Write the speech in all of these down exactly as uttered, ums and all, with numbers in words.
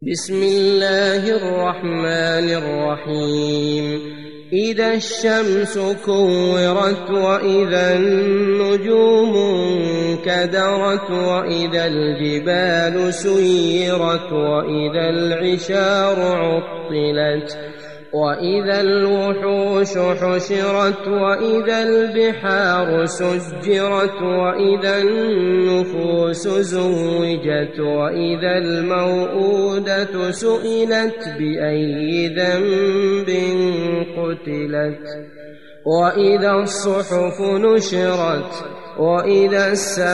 بسم الله الرحمن الرحيم إذا الشمس كورت وإذا النجوم انكدرت وإذا الجبال سيرت وإذا العشار عطلت وإذا الوحوش حشرت وإذا البحار سجرت وإذا النفوس زوجت وإذا الموءودة سئلت بأي ذنب قتلت وإذا الصحف نشرت وإذا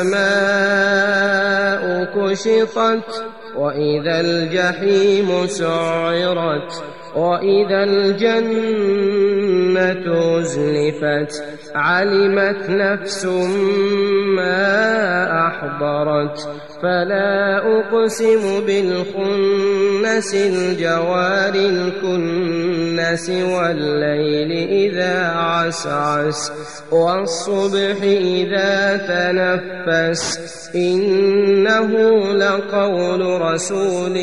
السماء كشطت وإذا الجحيم سعرت وإذا الجنة أزلفت علمت نفس ما أحضرت فلا أقسم بالخنس الجوار الكنس والليل إذا عسعس والصبح إذا تنفس إنه لقول رسول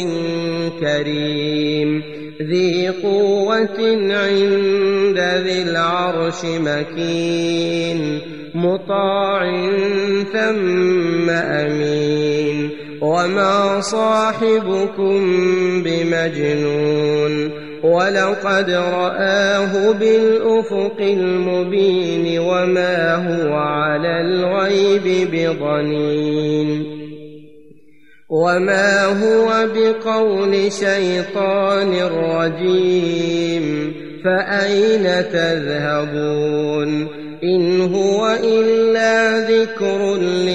كريم ذي قوة عند ذي العرش مكين مطاع ثم أمين وما صاحبكم بمجنون ولقد رآه بالأفق المبين وما هو على الغيب بضنين وما هو بقول شيطان رجيم فأين تذهبون إن هو إلا ذكر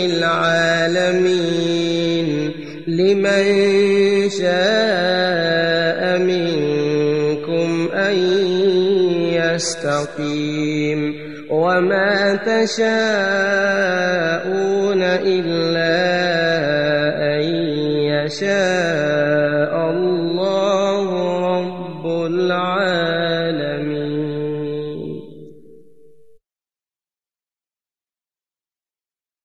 للعالمين لمن شاء منكم أن يستقيم وما تشاءون إلا أن يشاء الله رب العالمين.